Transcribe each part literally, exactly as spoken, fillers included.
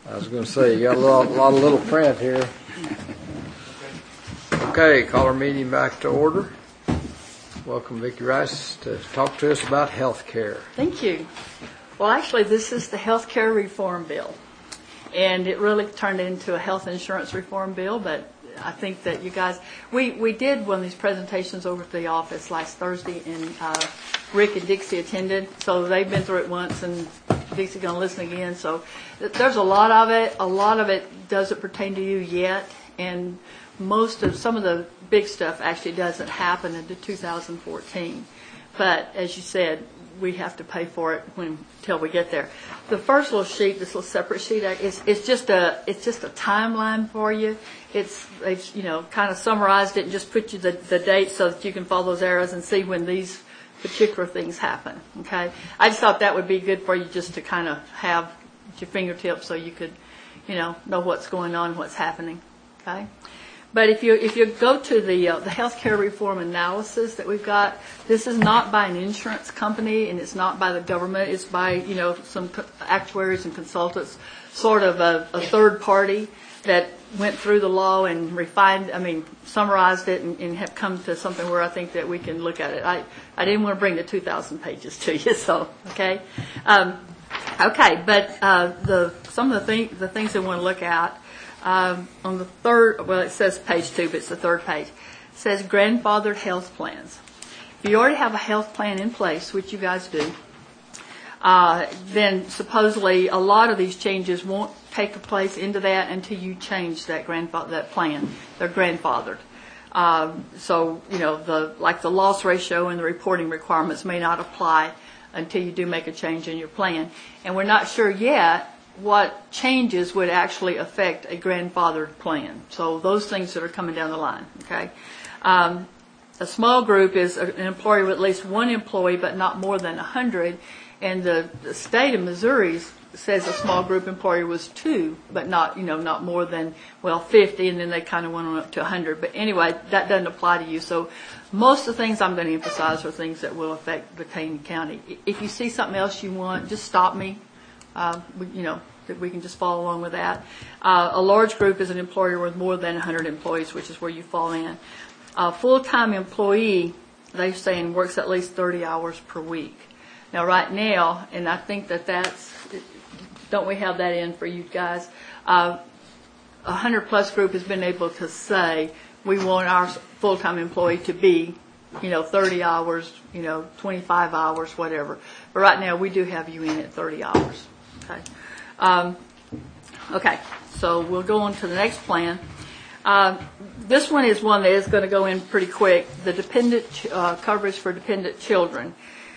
I was going to say, you got a lot, lot of little print here. Okay, call our meeting back to order. Welcome, Vicki Rice, to talk to us about health care. Thank you. Well, actually, this is the health care reform bill. And it really turned into a health insurance reform bill, but I think that you guys, we, we did one of these presentations over at the office last Thursday, and uh, Rick and Dixie attended, so they've been through it once, and Dixie's going to listen again. So there's a lot of it. A lot of it doesn't pertain to you yet, and most of, some of the big stuff actually doesn't happen until two thousand fourteen. But as you said, we have to pay for it when until we get there. The first little sheet, this little separate sheet, is it's just a it's just a timeline for you. It's they've you know kind of summarized it and just put you the the dates so that you can follow those arrows and see when these particular things happen. Okay, I just thought that would be good for you just to kind of have at your fingertips so you could you know know what's going on, what's happening. Okay. But if you if you go to the uh, the healthcare reform analysis that we've got, this is not by an insurance company and it's not by the government. It's by you know some actuaries and consultants, sort of a, a third party that went through the law and refined, I mean, summarized it and, and have come to something where I think that we can look at it. I I didn't want to bring the two thousand pages to you, so okay, um, okay. But uh, the some of the thing, the things I want to look at. Um, on the third, well, it says page two, but it's the third page. It says grandfathered health plans. If you already have a health plan in place, which you guys do, uh, then supposedly a lot of these changes won't take place into that until you change that grandfather that plan. They're grandfathered. Um, so you know the like the loss ratio and the reporting requirements may not apply until you do make a change in your plan, and we're not sure yet what changes would actually affect a grandfathered plan. So those things that are coming down the line, okay? Um, a small group is an employer with at least one employee, but not more than one hundred. And the, the state of Missouri says a small group employer was two, but not, you know, not more than, well, fifty, and then they kind of went on up to one hundred. But anyway, that doesn't apply to you. So most of the things I'm going to emphasize are things that will affect Buchanan County. If you see something else you want, just stop me. Uh, we, you know, that we can just follow along with that. Uh, a large group is an employer with more than one hundred employees, which is where you fall in. A full-time employee, they're saying, works at least thirty hours per week. Now, right now, and I think that that's, don't we have that in for you guys? Uh, a hundred-plus group has been able to say, we want our full-time employee to be, you know, thirty hours, you know, twenty-five hours, whatever. But right now, we do have you in at thirty hours. Okay. Um, okay, so we'll go on to the next plan. Uh, this one is one that is going to go in pretty quick. The dependent uh, coverage for dependent children.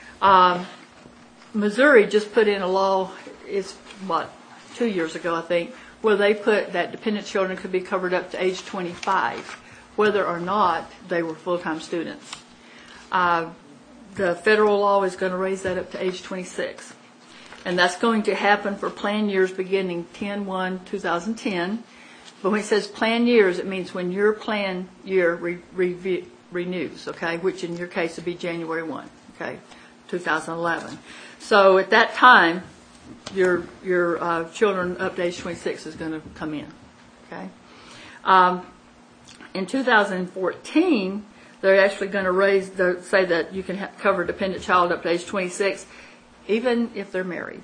Um, Missouri just put in a law, it's what, two years ago, I think, where they put that dependent children could be covered up to age twenty-five, whether or not they were full-time students. Uh, the federal law is going to raise that up to age twenty-six. And that's going to happen for plan years beginning ten one twenty ten. But when it says plan years, it means when your plan year re- re- renews, okay, which in your case would be January first, okay, two thousand eleven. So at that time, your your uh, children up to age twenty-six is going to come in, okay. Um, in two thousand fourteen, they're actually going to raise, the, say that you can ha- cover a dependent child up to age twenty-six, even if they're married.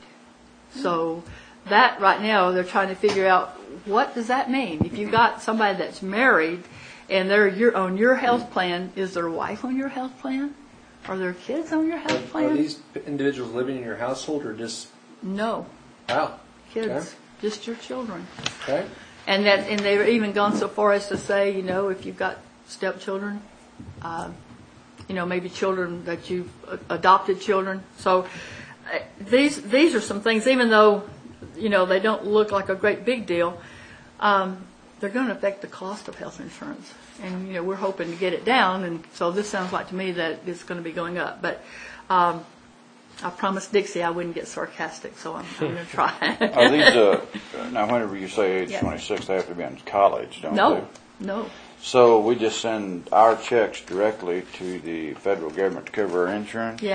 So that right now they're trying to figure out what does that mean. If you've got somebody that's married and they're your, on your health plan, is their wife on your health plan? Are there kids on your health plan? Are these individuals living in your household or just? No. Wow. Kids. Okay. Just your children. Okay. And that, and they've even gone so far as to say, you know, if you've got stepchildren, uh, you know, maybe children that you've adopted children. So uh, these these are some things, even though, you know, they don't look like a great big deal, um, they're going to affect the cost of health insurance. And, you know, we're hoping to get it down. And so this sounds like to me that it's going to be going up. But um, I promised Dixie I wouldn't get sarcastic, so I'm, I'm going to try. Are these, uh, now whenever you say age Yeah. twenty-six, they have to be in college, don't No, they? no. So we just send our checks directly to the federal government to cover our insurance? Yeah.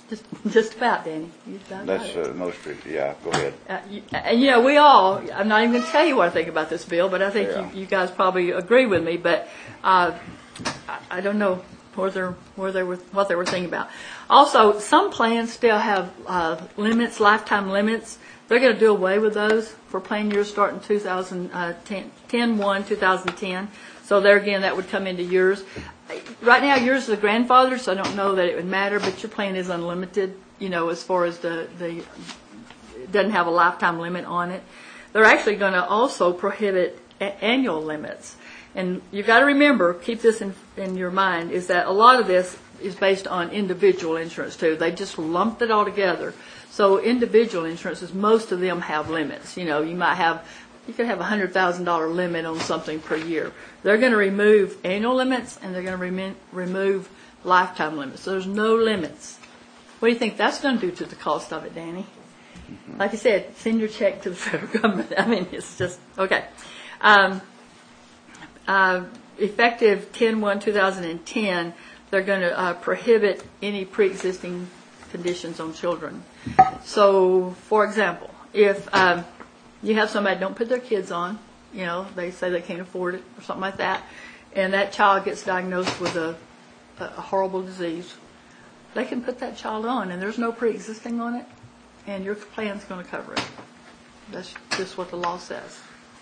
Just, just about, Danny. You about got That's it. uh, most, yeah, go ahead. Uh, you, and you know, we all, I'm not even going to tell you what I think about this bill, but I think Yeah. you, you guys probably agree with me, but uh, I, I don't know where they're, where they were, what they were thinking about. Also, some plans still have uh, limits, lifetime limits. They're going to do away with those for plan years starting two thousand ten, ten one, two thousand ten. So there again, that would come into yours. Right now, yours is a grandfather, so I don't know that it would matter, but your plan is unlimited, you know, as far as the, the it doesn't have a lifetime limit on it. They're actually going to also prohibit a- annual limits. And you've got to remember, keep this in, in your mind, is that a lot of this is based on individual insurance too. They just lumped it all together. So individual insurances, most of them have limits. You know, you might have, you could have a one hundred thousand dollars limit on something per year. They're going to remove annual limits and they're going to rem- remove lifetime limits. So there's no limits. What do you think that's going to do to the cost of it, Danny? Like I said, send your check to the federal government. I mean, it's just, okay. Um, uh, effective ten one two thousand ten, they're going to uh, prohibit any pre-existing conditions on children. So, for example, if um, you have somebody don't put their kids on, you know, they say they can't afford it or something like that, and that child gets diagnosed with a, a horrible disease, they can put that child on, and there's no pre-existing on it, and your plan's going to cover it. That's just what the law says.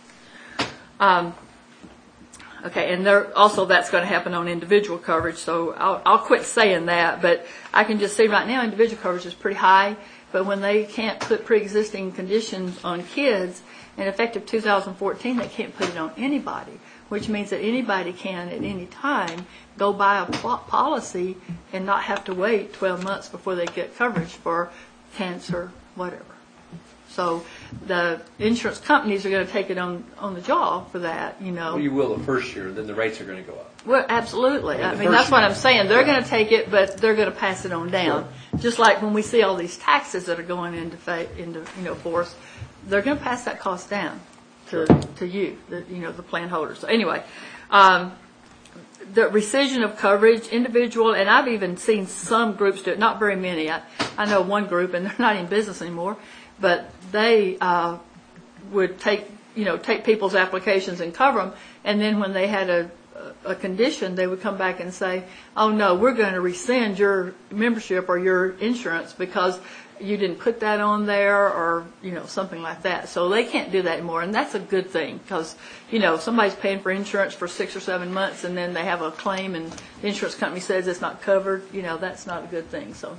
Um, okay, and there also that's going to happen on individual coverage, so I'll, I'll quit saying that, but I can just say right now individual coverage is pretty high, but when they can't put pre-existing conditions on kids, and effective two thousand fourteen, they can't put it on anybody, which means that anybody can at any time go buy a policy and not have to wait twelve months before they get coverage for cancer, whatever. So the insurance companies are going to take it on, on the jaw for that, you know. Well, you will the first year, then the rates are going to go up. Well, absolutely. Yeah, I the mean, first that's what year. I'm saying. They're Yeah. going to take it, but they're going to pass it on down. Just like when we see all these taxes that are going into, fa- into you know, force, they're going to pass that cost down to to you, the, you know, the plan holder. So anyway, um, the rescission of coverage, individual, and I've even seen some groups do it. Not very many. I, I know one group, and they're not in business anymore, but they uh, would take you know take people's applications and cover them, and then when they had a a condition, they would come back and say, oh no, we're going to rescind your membership or your insurance because you didn't put that on there, or, you know, something like that. So they can't do that anymore, and that's a good thing because, you know, somebody's paying for insurance for six or seven months and then they have a claim and the insurance company says it's not covered, you know, that's not a good thing. So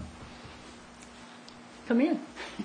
come in.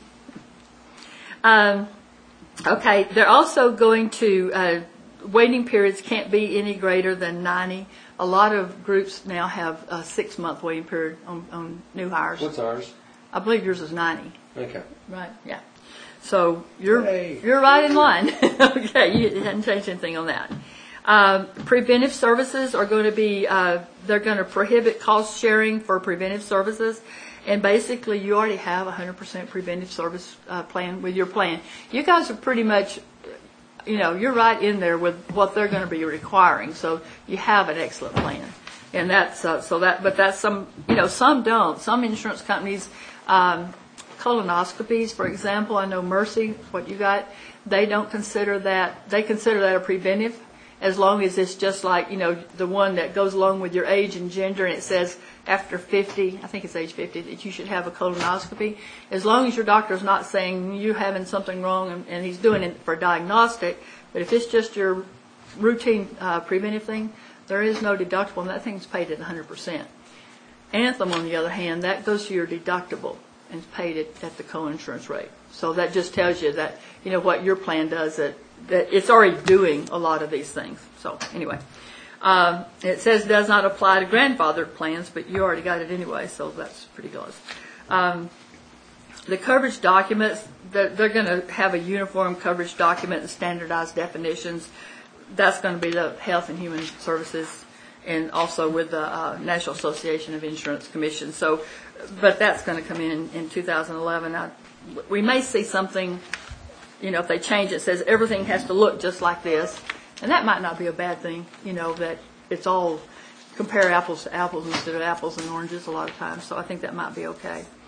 um, okay, they're also going to, uh, waiting periods can't be any greater than ninety. A lot of groups now have a six-month waiting period on, on new hires. What's ours? I believe yours is ninety. Okay. Right, yeah. So you're Yay. you're right in line. Okay, you hadn't changed anything on that. Um, preventive services are going to be, uh, they're going to prohibit cost sharing for preventive services. And basically, you already have a one hundred percent preventive service uh, plan with your plan. You guys are pretty much, you know, you're right in there with what they're going to be requiring. So you have an excellent plan. And that's, uh, so that, but that's some, you know, some don't. Some insurance companies, um, colonoscopies, for example, I know Mercy, what you got, they don't consider that, they consider that a preventive as long as it's just like, you know, the one that goes along with your age and gender, and it says after fifty, I think it's age fifty, that you should have a colonoscopy. As long as your doctor's not saying you're having something wrong and, and he's doing it for diagnostic, but if it's just your routine uh, preventive thing, there is no deductible, and that thing's paid at one hundred percent. Anthem, on the other hand, that goes to your deductible and is paid at, at the co-insurance rate. So that just tells you that, you know, what your plan does, that, that it's already doing a lot of these things. So anyway, um, it says does not apply to grandfathered plans, but you already got it anyway, so that's pretty good. Um, the coverage documents, they're, they're going to have a uniform coverage document and standardized definitions. That's going to be the Health and Human Services, and also with the uh, National Association of Insurance Commissions. So, but that's going to come in in two thousand eleven. I, we may see something, you know, if they change it, says everything has to look just like this, and that might not be a bad thing. You know, that it's all compare apples to apples instead of apples and oranges a lot of times. So I think that might be okay.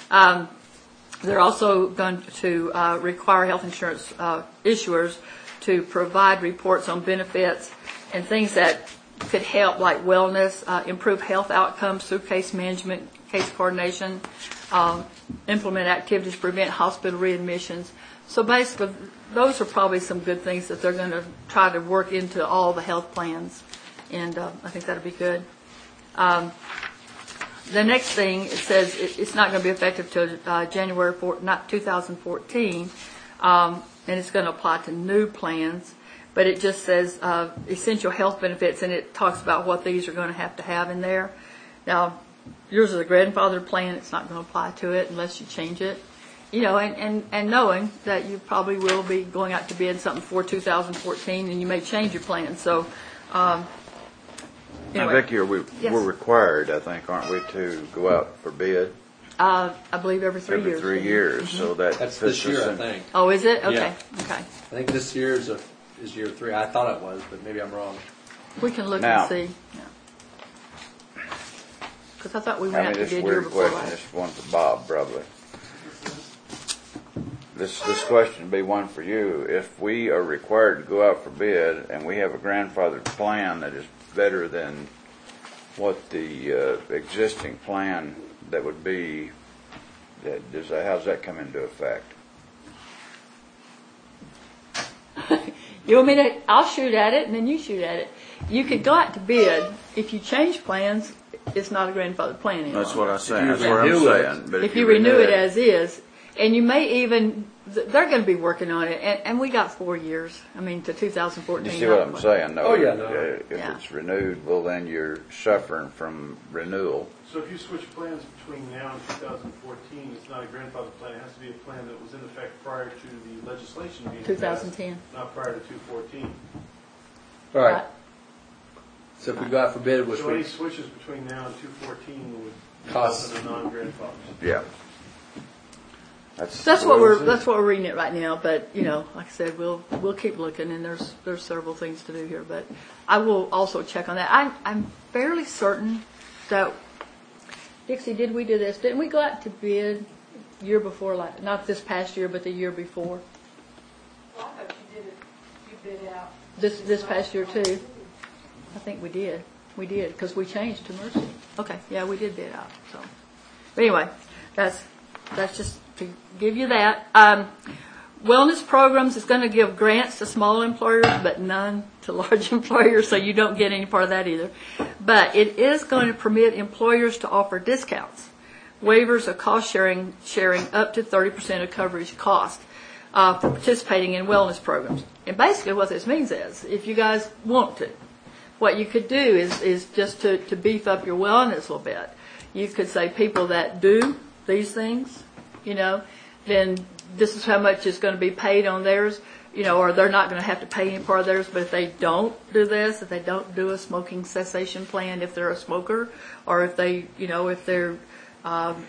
Um, they're also going to uh, require health insurance uh, issuers to provide reports on benefits and things that could help, like wellness, uh, improve health outcomes through case management, case coordination, um, implement activities to prevent hospital readmissions. So basically, those are probably some good things that they're going to try to work into all the health plans, and uh, I think that'll be good. Um, the next thing, it says it, it's not going to be effective till uh, January fourth, not two thousand fourteen, um, and it's going to apply to new plans. But it just says uh, essential health benefits, and it talks about what these are going to have to have in there. Now, yours is a grandfathered plan; it's not going to apply to it unless you change it. You know, and, and, and knowing that you probably will be going out to bid something for two thousand fourteen, and you may change your plan. So, um, Now, anyway. Vicki, are we, Yes. we're required, I think, aren't we, to go out for bid Uh, I believe every three every years. three years? So that That's puts this year, us I in- think. Oh, is it? Okay. Yeah. Okay. I think this year is a, is year three. I thought it was, but maybe I'm wrong. We can look Now- and see. Because I thought we I went mean, out to this bid year weird before question, last. this is one for Bob, probably. This, this question would be one for you. If we are required to go out for bid and we have a grandfathered plan that is better than what the uh, existing plan that would be, that does that, how's that come into effect? You want me to? I'll shoot at it, and then you shoot at it. You could go out to bid. If you change plans, it's not a grandfathered plan anymore. That's what I'm saying, you that's what I'm renew it- saying. But If you renew it as is, and you may even, they're going to be working on it, and, and we got four years. I mean, to two thousand fourteen. You see what I'm saying, though? Oh, yeah, no. Uh, If Yeah. it's renewed, well, then you're suffering from renewal. So if you switch plans between now and two thousand fourteen, it's not a grandfather plan, it has to be a plan that was in effect prior to the legislation being passed. two thousand ten. Not prior to two fourteen. All right. So if we go out for bid, which So any we, switches between now and two fourteen would Cost. result in a non-grandfather. Yeah. That's, That's the what rules. we're that's what we're reading it right now. But you know, like I said, we'll we'll keep looking, and there's there's several things to do here. But I will also check on that. I, I'm fairly certain that Dixie, did we do this? Didn't we go out to bid year before, like not this past year, but the year before? Well, I thought you did it, you bid out. This this past year too. I think we did. We did because we changed to Mercy. Okay, yeah, we did bid out. So, but anyway, that's that's just to give you that. Um, wellness programs is going to give grants to small employers, but none to large employers, so you don't get any part of that either. But it is going to permit employers to offer discounts, waivers of cost sharing, sharing up to thirty percent of coverage cost uh, for participating in wellness programs. And basically what this means is, if you guys want to, what you could do is, is just to, to beef up your wellness a little bit. You could say people that do these things, you know, then this is how much is going to be paid on theirs, you know, or they're not going to have to pay any part of theirs. But if they don't do this, if they don't do a smoking cessation plan, if they're a smoker, or if they, you know, if they're, um,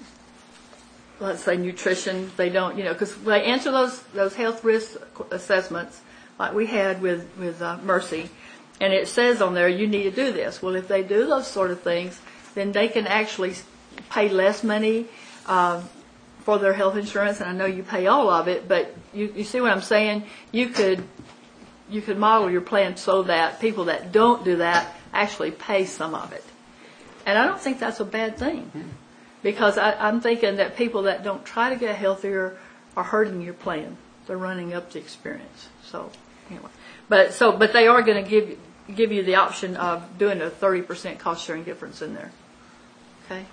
let's say nutrition, they don't, you know, because they answer those those health risk assessments like we had with with uh, Mercy. And it says on there, you need to do this. Well, if they do those sort of things, then they can actually pay less money um, for their health insurance. And I know you pay all of it, but you, you see what I'm saying? You could you could model your plan so that people that don't do that actually pay some of it. And I don't think that's a bad thing, because I, I'm thinking that people that don't try to get healthier are hurting your plan. They're running up the experience. So anyway, but so but they are going to give you. give you the option of doing a thirty percent cost sharing difference in there. Okay?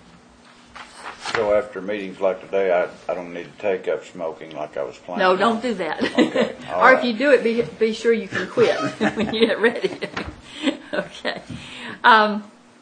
So after meetings like today, I, I don't need to take up smoking like I was planning. No, don't do that. Okay, all Or if right. you do it, be, be sure you can quit when you get ready. Okay. Um,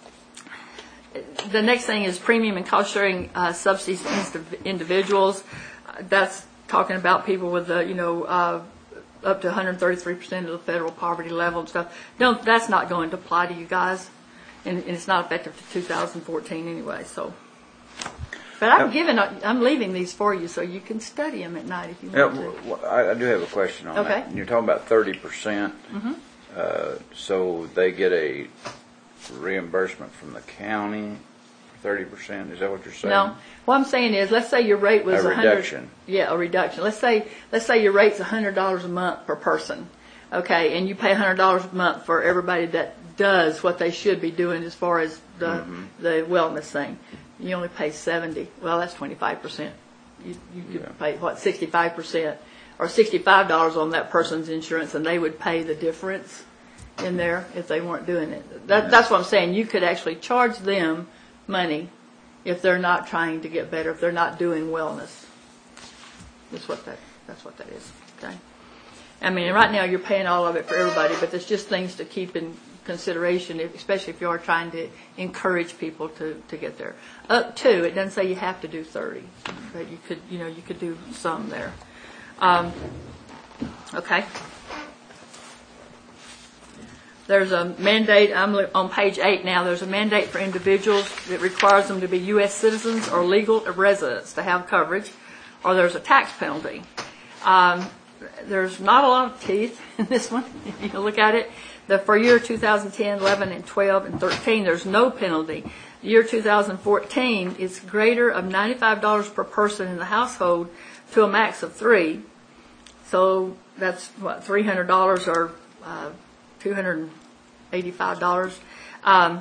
the next thing is premium and cost sharing uh, subsidies to individuals. Uh, that's talking about people with the, you know, uh, up to one hundred thirty-three percent of the federal poverty level and stuff. Don't, that's not going to apply to you guys, and, and it's not effective to two thousand fourteen anyway. So, but I'm giving, I'm leaving these for you so you can study them at night if you Yeah, want to. w- w- I, I do have a question on Okay. that. You're talking about thirty percent, Mm-hmm. uh, so they get a reimbursement from the county thirty percent, is that what you're saying? No, what I'm saying is, let's say your rate was A a hundred. reduction. Yeah, a reduction. Let's say, let's say your rate's a hundred dollars a month per person, okay, and you pay a hundred dollars a month for everybody that does what they should be doing as far as the Mm-hmm. the wellness thing. You only pay seventy. Well, that's twenty-five percent. You you could Yeah. pay what sixty-five percent or sixty-five dollars on that person's insurance, and they would pay the difference in there if they weren't doing it. That, that's what I'm saying. You could actually charge them money if they're not trying to get better, if they're not doing wellness. That's what that, that's what that is, okay? I mean, right now you're paying all of it for everybody, but there's just things to keep in consideration, if- especially if you are trying to encourage people to, to get there. Up to, it doesn't say you have to do thirty, but you could, you know, you could do some there. Um, okay. There's a mandate, I'm li- on page eight now, there's a mandate for individuals that requires them to be U S citizens or legal residents to have coverage, or there's a tax penalty. Um, there's not a lot of teeth in this one, if you look at it. The, for year two thousand ten, eleven, and twelve, and thirteen, there's no penalty. Year two thousand fourteen is greater of ninety-five dollars per person in the household to a max of three. So that's what, three hundred dollars or uh, two hundred eighty-five dollars, um,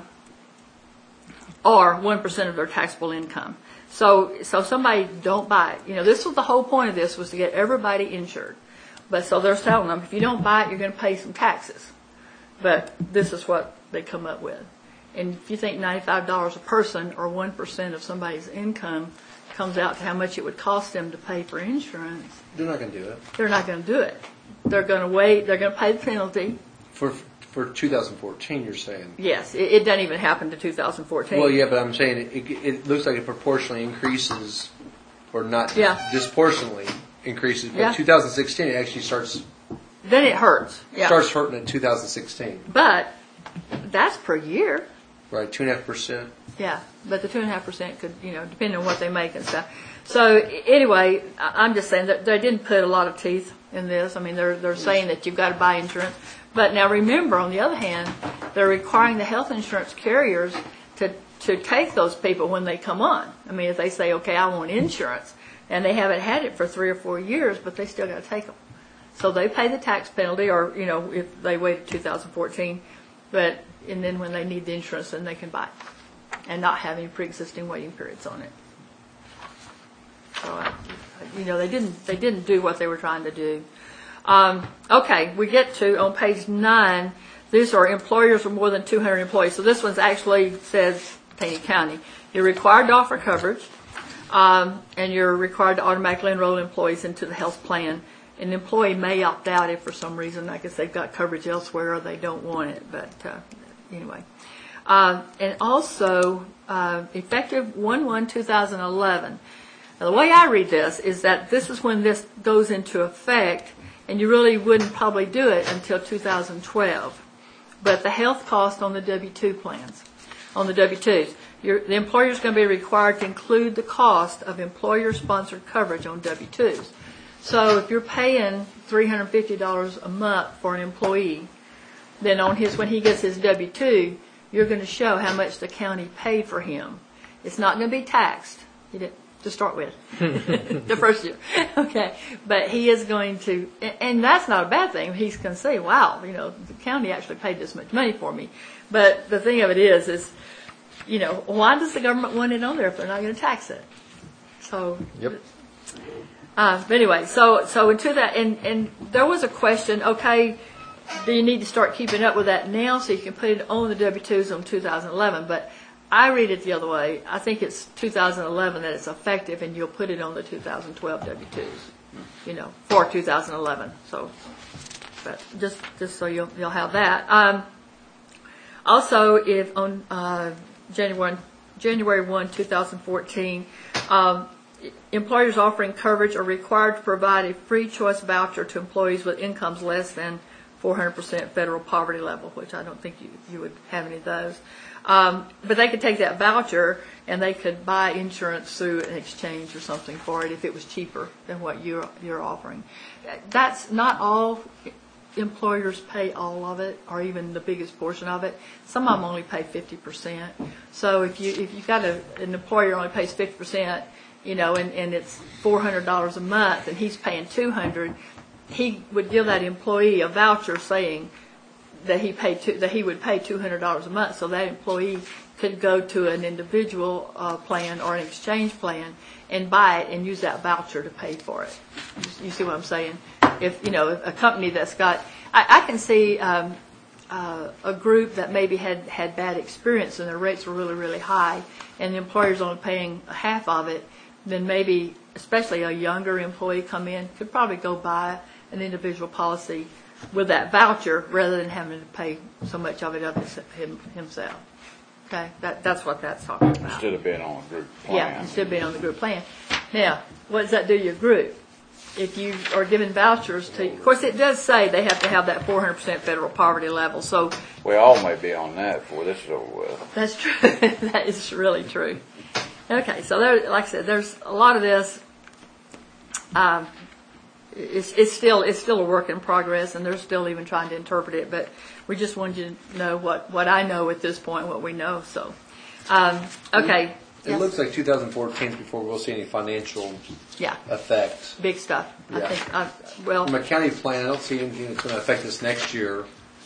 or one percent of their taxable income. So, so somebody don't buy it. You know, this was the whole point of this, was to get everybody insured. But so they're telling them, if you don't buy it, you're going to pay some taxes. But this is what they come up with. And if you think ninety-five dollars a person or one percent of somebody's income comes out to how much it would cost them to pay for insurance, They're not going to do it. they're not going to do it. They're going to wait. They're going to pay the penalty. For for two thousand fourteen, you're saying? Yes, it, it doesn't even happen to two thousand fourteen. Well, yeah, but I'm saying it, it, it looks like it proportionally increases, or not Yeah. disproportionately increases. But Yeah. two thousand sixteen, it actually starts Then it hurts. Yeah. starts hurting in two thousand sixteen, But that's per year. right? Two and a half percent. Yeah, but the two and a half percent could, you know, depending on what they make and stuff. So anyway, I- I'm just saying that they didn't put a lot of teeth in this. I mean, they're they're saying that you've got to buy insurance, but now remember, on the other hand, they're requiring the health insurance carriers to to take those people when they come on. I mean, if they say, okay, I want insurance, and they haven't had it for three or four years, but they still got to take them. So they pay the tax penalty, or you know, if they wait two thousand fourteen, but and then when they need the insurance, then they can buy it, and not have any pre-existing waiting periods on it. So, uh, you know, they didn't they didn't do what they were trying to do. Um, okay, we get to on page nine. These are employers with more than two hundred employees. So this one's actually says Taney County. You're required to offer coverage, um, and you're required to automatically enroll employees into the health plan. An employee may opt out if for some reason, I guess they've got coverage elsewhere or they don't want it. But uh, anyway. Uh, and also, uh, effective one one two thousand eleven. Now, the way I read this is that this is when this goes into effect, and you really wouldn't probably do it until two thousand twelve. But the health cost on the W two plans, on the W twos, you're, the employer is going to be required to include the cost of employer-sponsored coverage on W twos. So if you're paying three hundred fifty dollars a month for an employee, then on his when he gets his W two, you're going to show how much the county paid for him. It's not going to be taxed. He didn't, to start with, the first year. Okay, but he is going to, and that's not a bad thing. He's going to say, wow, you know, the county actually paid this much money for me. But the thing of it is, is, you know, why does the government want it on there if they're not going to tax it? So, Yep. uh, but anyway, so, so into that, and, and there was a question, okay, do you need to start keeping up with that now so you can put it on the W twos on two thousand eleven? But I read it the other way. I think it's two thousand eleven that it's effective, and you'll put it on the two thousand twelve W twos, you know, for two thousand eleven. So, but just just so you'll you'll have that. Um, also, if on uh, January January one, two thousand fourteen, um, employers offering coverage are required to provide a free choice voucher to employees with incomes less than four hundred percent federal poverty level, which I don't think you you would have any of those. Um, but they could take that voucher and they could buy insurance through an exchange or something for it if it was cheaper than what you're you're offering. That's not all employers pay all of it, or even the biggest portion of it. Some of them only pay fifty percent. So if you if you've got a, an employer only pays fifty percent, you know, and, and it's four hundred dollars a month, and he's paying two hundred dollars, he would give that employee a voucher saying that he paid two, that he would pay two hundred dollars a month, so that employee could go to an individual uh, plan or an exchange plan and buy it and use that voucher to pay for it. You see what I'm saying? If, you know, a company that's got, I, I can see um, uh, a group that maybe had, had bad experience and their rates were really, really high, and the employer's only paying half of it, then maybe, especially a younger employee come in, could probably go buy an individual policy with that voucher rather than having to pay so much of it of his, him, himself. Okay, that, that's what that's talking about. Instead of being on a group plan. Yeah, instead of being on the group plan. Now, what does that do to your group? If you are giving vouchers to, of course, it does say they have to have that four hundred percent federal poverty level. So We all may be on that before this is over with. that's true. That is really true. Okay, so there, like I said, there's a lot of this. Um, it's, it's still it's still a work in progress, and they're still even trying to interpret it. But we just wanted you to know what, what I know at this point, what we know. So, um, okay. It Yes. looks like two thousand fourteen before we'll see any financial Yeah, effect. big stuff. I Yeah. think. I, well, From a county plan, I don't see anything that's going to affect us next year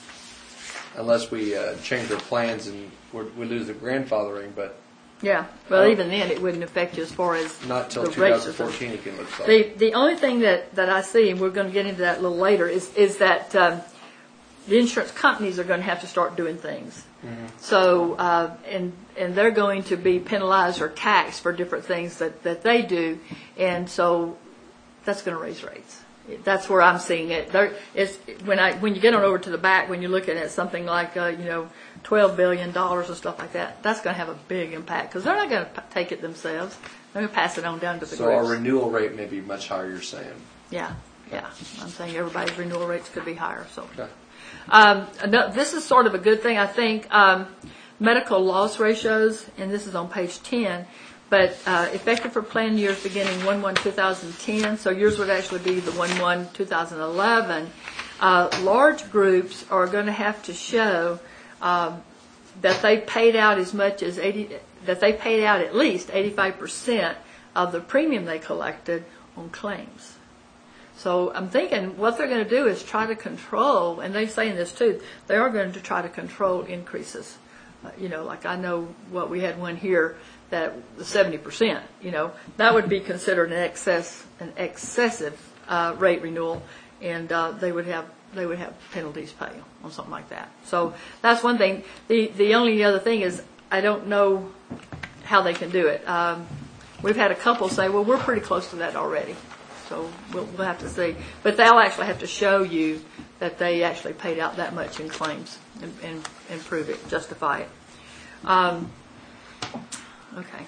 unless we uh, change our plans and we're, we lose the grandfathering, but yeah. Well, Oh. even then, it wouldn't affect you as far as not till the two rates thousand or something. fourteen it can look like. The the only thing that, that I see, and we're going to get into that a little later, is is that um, the insurance companies are going to have to start doing things. Mm-hmm. So uh, and and they're going to be penalized or taxed for different things that, that they do, and so that's going to raise rates. That's where I'm seeing it. There is when I when you get on over to the back, when you're looking at something like uh, you know twelve billion dollars and stuff like that, that's going to have a big impact because they're not going to p- take it themselves. They're going to pass it on down to the So groups. our renewal rate may be much higher, you're saying. Yeah, yeah. I'm saying everybody's renewal rates could be higher. So, Okay. um, no, this is sort of a good thing, I think. Um, medical loss ratios, and this is on page ten, but uh, effective for plan years beginning one one two thousand ten. So yours would actually be the one one two thousand eleven. Uh, large groups are going to have to show um, that they paid out as much as eighty. That they paid out at least eighty-five percent of the premium they collected on claims. So I'm thinking what they're going to do is try to control, and they're saying this too, they are going to try to control increases. Uh, you know, like I know what we had one here that was seventy percent, you know, that would be considered an excess, an excessive uh, rate renewal, and uh, they would have they would have penalties pay on something like that. So that's one thing. The the only other thing is I don't know how they can do it. Um, we've had a couple say, well, we're pretty close to that already. So we'll, we'll have to see. But they'll actually have to show you that they actually paid out that much in claims and, and, and prove it, justify it. Um, okay.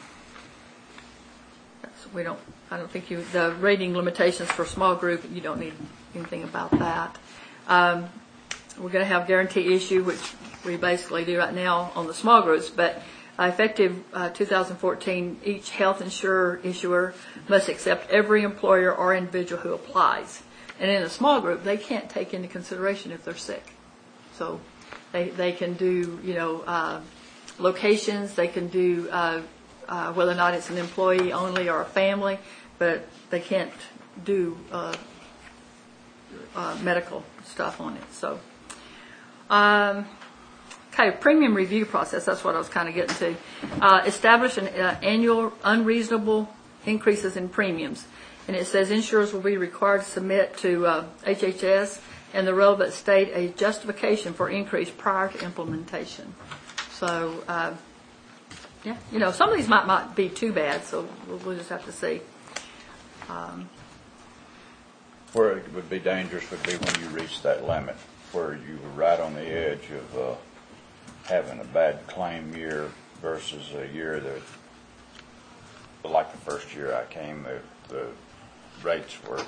That's, we don't, I don't think you, the rating limitations for small group, you don't need anything about that. Um, we're going to have guarantee issue, which we basically do right now on the small groups, but Uh, effective uh, two thousand fourteen, each health insurer issuer must accept every employer or individual who applies. And in a small group, they can't take into consideration if they're sick. So they they can do, you know, uh, locations, they can do uh, uh, whether or not it's an employee only or a family, but they can't do uh, uh, medical stuff on it. So. Um, Okay, premium review process, that's what I was kind of getting to. Uh, establish an uh, annual unreasonable increases in premiums. And it says insurers will be required to submit to uh, H H S and the relevant state a justification for increase prior to implementation. So, uh, yeah, you know, some of these might not be too bad, so we'll, we'll just have to see. Um, Where it would be dangerous would be when you reach that limit, where you were right on the edge of uh, having a bad claim year versus a year that, like the first year I came, the, the rates were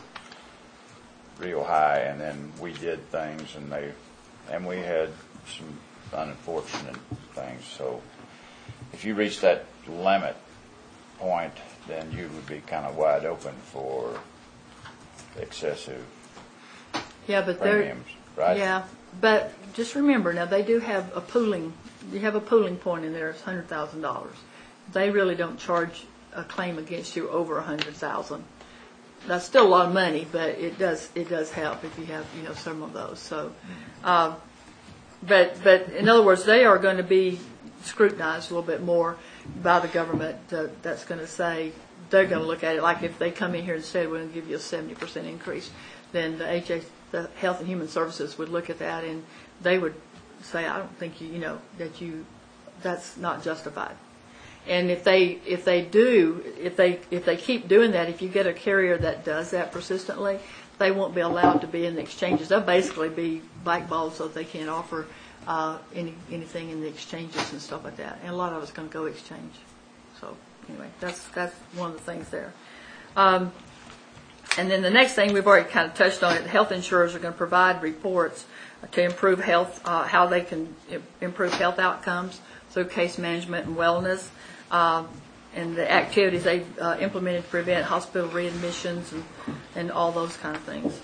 real high, and then we did things, and they, and we had some unfortunate things. So, if you reach that limit point, then you would be kind of wide open for excessive yeah, but there, premiums. right? Yeah, but just remember, now they do have a pooling, you have a pooling point in there, it's one hundred thousand dollars. They really don't charge a claim against you over one hundred thousand dollars. That's still a lot of money, but it does it does help if you have, you know, some of those. So, uh, but but in other words, they are going to be scrutinized a little bit more by the government. Uh, that's going to say they're going to look at it like if they come in here and said we're going to give you a seventy percent increase, then the H S, the Health and Human Services would look at that and they would say, I don't think you you know that you that's not justified. And if they if they do if they if they keep doing that, if you get a carrier that does that persistently, they won't be allowed to be in the exchanges. They'll basically be blackballed so that they can't offer uh, any anything in the exchanges and stuff like that. And a lot of it's going to go exchange. So anyway, that's that's one of the things there. Um, and then the next thing we've already kind of touched on it. The health insurers are going to provide reports to improve health, uh, how they can improve health outcomes through case management and wellness. Uh, and the activities they've uh, implemented to prevent hospital readmissions and, and all those kind of things.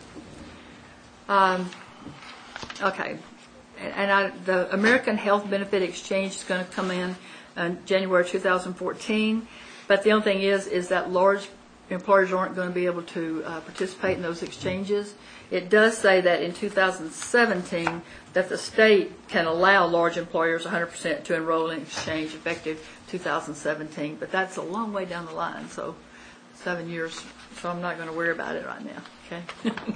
Um, okay. And I, the American Health Benefit Exchange is going to come in in January two thousand fourteen. But the only thing is, is that large employers aren't going to be able to uh, participate in those exchanges. It does say that in two thousand seventeen that the state can allow large employers one hundred percent to enroll in exchange effective two thousand seventeen, but that's a long way down the line, so seven years, so I'm not going to worry about it right now, okay?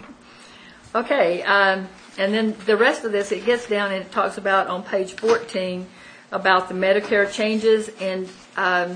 Okay, um, and then the rest of this, it gets down and it talks about on page fourteen about the Medicare changes, and um,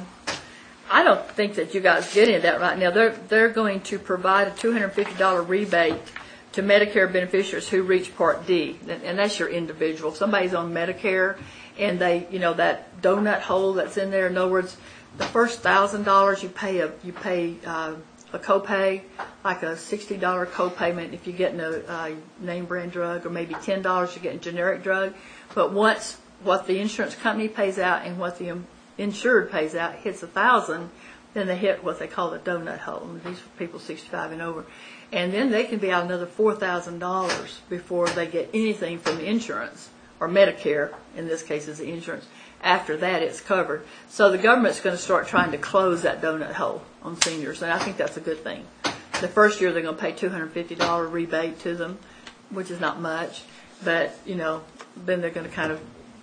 I don't think that you guys get into that right now. They're, they're going to provide a two hundred fifty dollars rebate to Medicare beneficiaries who reach Part D, and that's your individual. If somebody's on Medicare and they, you know, that donut hole that's in there, in other words, the first thousand dollars you pay a you pay uh, a copay, like a sixty dollars copayment if you're getting a, a name brand drug, or maybe ten dollars you're getting a generic drug. But once what the insurance company pays out and what the insured pays out hits a thousand, then they hit what they call the donut hole. And these are people sixty-five and over. And then they can be out another four thousand dollars before they get anything from the insurance, or Medicare, in this case is the insurance. After that, it's covered. So the government's going to start trying to close that donut hole on seniors, and I think that's a good thing. The first year they're going to pay two hundred fifty dollars rebate to them, which is not much, but, you know, then they're going to kind of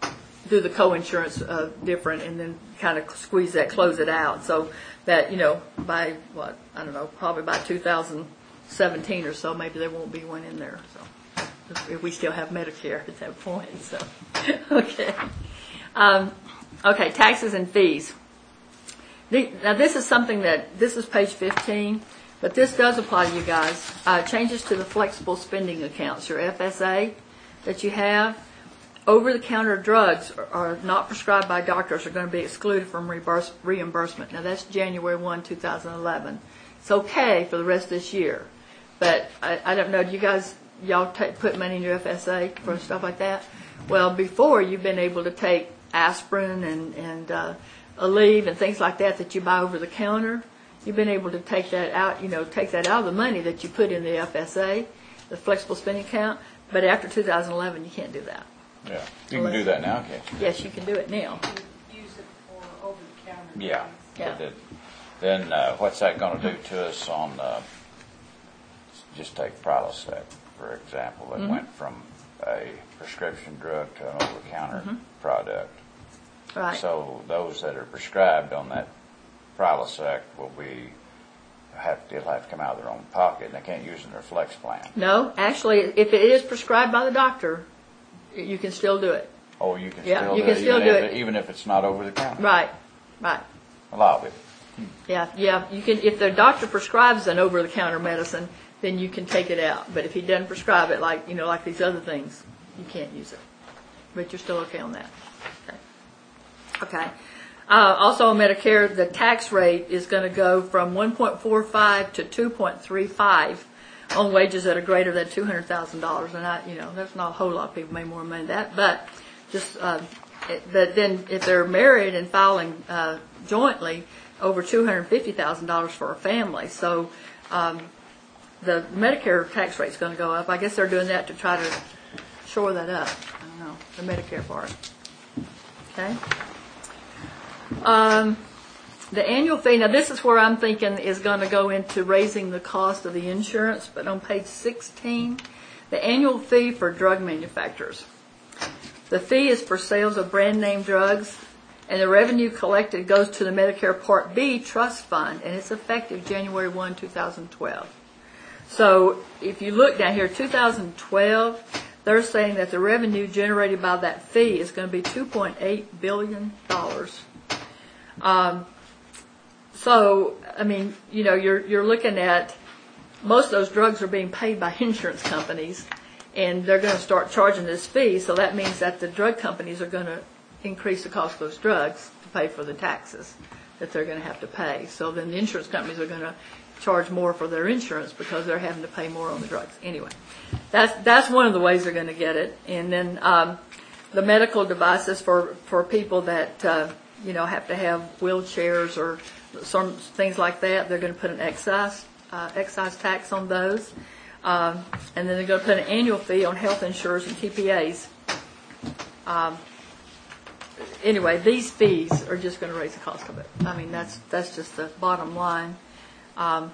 do the co-insurance uh, different and then kind of squeeze that, close it out, so that, you know, by, what, I don't know, probably by two thousand seventeen or so, maybe there won't be one in there. So if we still have Medicare at that point. So okay, um, okay, taxes and fees. The, now this is something that this is page fifteen, but this does apply to you guys. Uh, changes to the flexible spending accounts, your F S A that you have. Over-the-counter drugs are, are not prescribed by doctors are going to be excluded from reimburse, reimbursement. Now that's January first, two thousand eleven. It's okay for the rest of this year. But I, I don't know, do you guys, y'all take, put money in your F S A for stuff like that? Well, before you've been able to take aspirin and, and uh, Aleve and things like that that you buy over the counter. You've been able to take that out, you know, take that out of the money that you put in the F S A, the flexible spending account. But after two thousand eleven, you can't do that. Yeah, you can do that now, can't you? Yes, you can do it now. Use it for over-the-counter. Yeah. Yeah. But then uh, what's that going to do to us on, uh, just take Prilosec, for example, that Mm-hmm. went from a prescription drug to an over-the-counter Mm-hmm. product. Right. So those that are prescribed on that Prilosec will be, have, they'll have to come out of their own pocket, and they can't use it in their flex plan. No, actually, if it is prescribed by the doctor, you can still do it. Oh, you can Yeah, still you do can it, still even do if, it. even if it's not over the counter. Right, right. A lot of it. Yeah, yeah. You can, if the doctor prescribes an over-the-counter medicine, then you can take it out. But if he doesn't prescribe it, like you know, like these other things, you can't use it. But you're still okay on that. Okay. Okay. Uh, also on Medicare, the tax rate is going to go from one point four five to two point three five on wages that are greater than two hundred thousand dollars. And I, you know, there's not a whole lot of people make more money than that. But just, uh, it, but then if they're married and filing uh, jointly, over two hundred fifty thousand dollars for a family. So um, the Medicare tax rate is going to go up. I guess they're doing that to try to shore that up. I don't know, the Medicare part. Okay. Um, the annual fee, now this is where I'm thinking is going to go into raising the cost of the insurance, but on page sixteen, the annual fee for drug manufacturers. The fee is for sales of brand name drugs, and the revenue collected goes to the Medicare Part B trust fund, and it's effective January first, two thousand twelve. So if you look down here, two thousand twelve, they're saying that the revenue generated by that fee is going to be two point eight billion dollars. Um, so, I mean, you know, you're you're looking at most of those drugs are being paid by insurance companies, and they're going to start charging this fee. So that means that the drug companies are going to increase the cost of those drugs to pay for the taxes that they're going to have to pay. So then the insurance companies are going to charge more for their insurance because they're having to pay more on the drugs. Anyway, that's that's one of the ways they're going to get it. And then um, the medical devices for for people that uh, you know have to have wheelchairs or some things like that, they're going to put an excise uh, excise tax on those, um, and then they're going to put an annual fee on health insurers and T P As. Um, anyway, these fees are just going to raise the cost of it. I mean, that's that's just the bottom line. Um,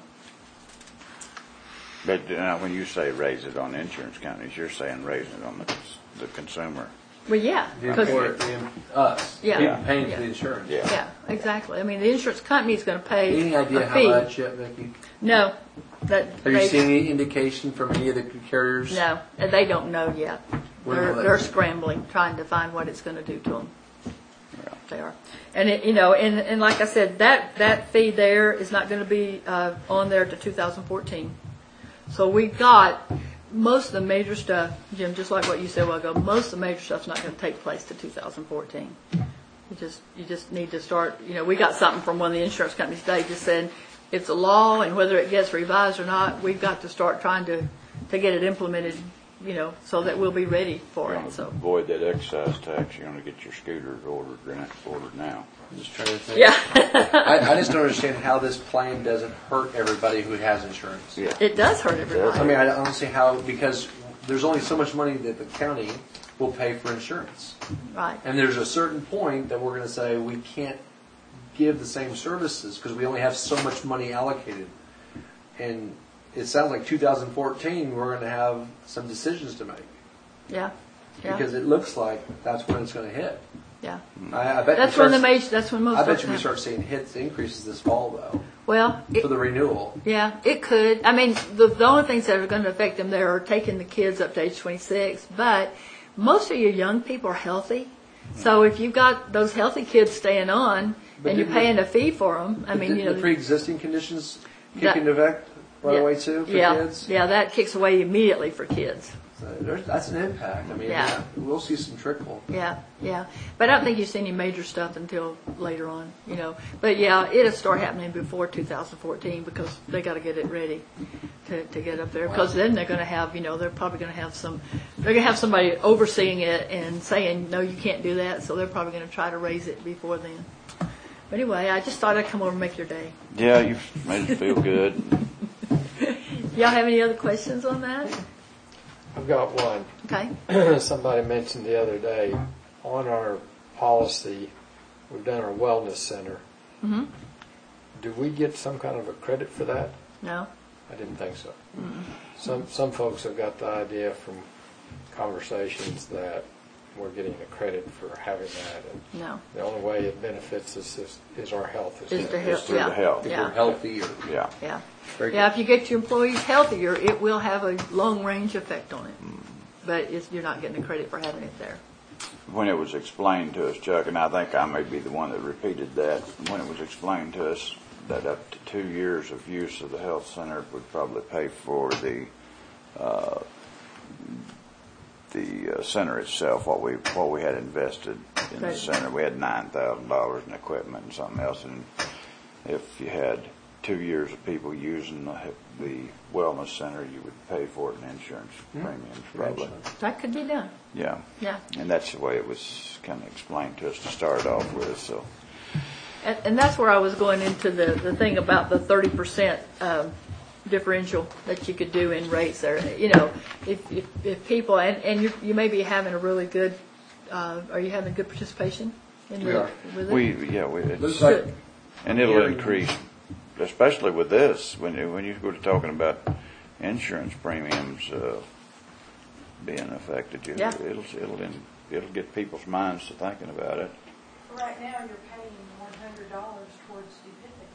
But uh, when you say raise it on insurance companies, you're saying raise it on the, the consumer. well, yeah, The because employer, the em- us, Yeah. people paying Yeah. for the insurance. Yeah. yeah, exactly. I mean, the insurance company is going to pay Any idea a how fee. much yet, Vicki? No, that Have you they, seen any indication from any of the carriers? no, and they don't know yet. When They're will they- they're scrambling, trying to find what it's going to do to them. They are, and it, you know, and and like I said, that that fee there is not going to be uh, on there to two thousand fourteen. So we got most of the major stuff, Jim, just like what you said a while ago. Most of the major stuff's not going to take place to two thousand fourteen. You just you just need to start. You know, we got something from one of the insurance companies today just said it's a law, and whether it gets revised or not, we've got to start trying to to get it implemented. You know, so that we'll be ready for You're it. So avoid that excise tax. You're going to get your scooters ordered, ordered now. I'm just trying to think. yeah, I, I just don't understand how this plan doesn't hurt everybody who has insurance. Yeah. it does hurt everybody. I mean, I don't see how, because there's only so much money that the county will pay for insurance. Right. And there's a certain point that we're going to say we can't give the same services because we only have so much money allocated. And it sounds like two thousand fourteen we're going to have some decisions to make Yeah. Yeah. because it looks like that's when it's going to hit. Yeah. I, I bet That's you when the start, major. That's when most. I bet of you we them- start seeing hits increases this fall though Well, it, for the renewal. yeah, it could. I mean, the the only things that are going to affect them there are taking the kids up to age twenty-six. But most of your young people are healthy, so if you've got those healthy kids staying on But and you're didn't paying a fee for them, I But mean, didn't you know, the pre-existing conditions kick That- into effect right yeah, away too for yeah, kids? yeah, that kicks away immediately for kids. So there's, that's an impact. I mean, Yeah. yeah, we'll see some trickle. Yeah, yeah. But I don't think you see any major stuff until later on, you know. But yeah, it'll start happening before two thousand fourteen because they got to get it ready to, to get up there. Because then they're going to have, you know, they're probably going to have some, they're going to have somebody overseeing it and saying, no, you can't do that. So they're probably going to try to raise it before then. But anyway, I just thought I'd come over and make your day. Yeah, you've made it feel good. Y'all have any other questions on that? I've got one. Okay. Somebody mentioned the other day, on our policy, we've done our wellness center. Mm-hmm. Do we get some kind of a credit for that? No. I didn't think so. Mm-hmm. Some some folks have got the idea from conversations that we're getting a credit for having that, and No. the only way it benefits us is, is our health. Is it? the It's health. through Yeah. the health. If Yeah. we're healthy or Yeah. Yeah. very Yeah, good. if you get your employees healthier, it will have a long-range effect on it. But it's, you're not getting the credit for having it there. When it was explained to us, Chuck, and I think I may be the one that repeated that, when it was explained to us that up to two years of use of the health center would probably pay for the uh, the uh, center itself, what we what we had invested in Right. the center. We had nine thousand dollars in equipment and something else, and if you had two years of people using the, the wellness center, you would pay for it in insurance premiums, probably. That could be done. Yeah. Yeah. And that's the way it was kind of explained to us to start off with. So, And, and that's where I was going into the, the thing about the thirty percent um, differential that you could do in rates there. You know, if, if, if people, and, and you, you may be having a really good, uh, are you having good participation in We the, are. with it? We, yeah, we, it's- Looks like and it'll increase, especially with this, when you, when you go to talking about insurance premiums, uh, being affected, you, Yeah. it'll, it'll, in- it'll get people's minds to thinking about it. Right now, you're paying one hundred dollars towards dependent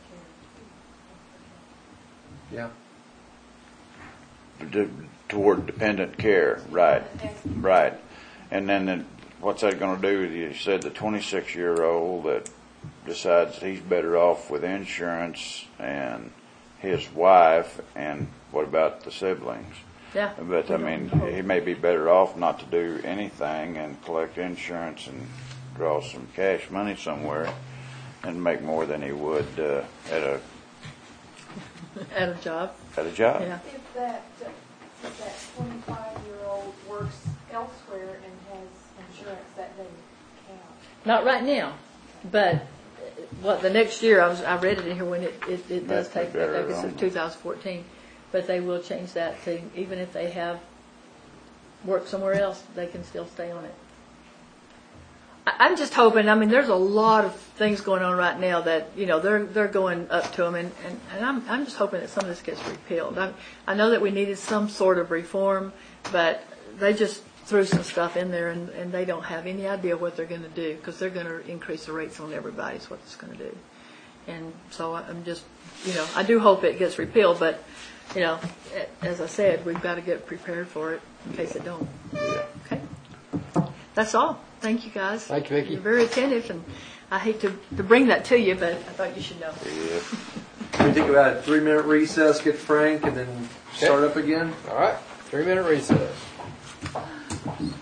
care. yeah. D- Toward dependent care, right, right. And then, then what's that gonna do? You said the twenty-six-year-old that decides he's better off with insurance and his wife, and what about the siblings? Yeah. But, I mean, he may be better off not to do anything and collect insurance and draw some cash money somewhere and make more than he would uh, at a At a job, at a job. yeah. If that, uh, if that twenty-five-year-old works elsewhere and has insurance, that doesn't count. Not right now, but uh, what, the next year, I was, I read it in here when it, it, it does That's take, better I guess on- it's two thousand fourteen, but they will change that to, even if they have worked somewhere else, they can still stay on it. I, I'm just hoping, I mean, there's a lot of things going on right now that, you know, they're, they're going up to them, and, and, and I'm, I'm just hoping that some of this gets repealed. I, I know that we needed some sort of reform, but they just threw some stuff in there, and, and they don't have any idea what they're going to do, because they're going to increase the rates on everybody is what it's going to do. And so I'm just, you know, I do hope it gets repealed, but, you know, as I said, we've got to get prepared for it in case it don't. Yeah. Okay? That's all. Thank you, guys. Thank you, Vicki. You're very attentive, and I hate to, to bring that to you, but I thought you should know. Yeah. We think about a three-minute recess, get Frank, and then start up again. All right, three-minute recess.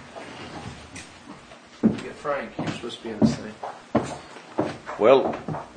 Get Frank. You're supposed to be in this thing. Well,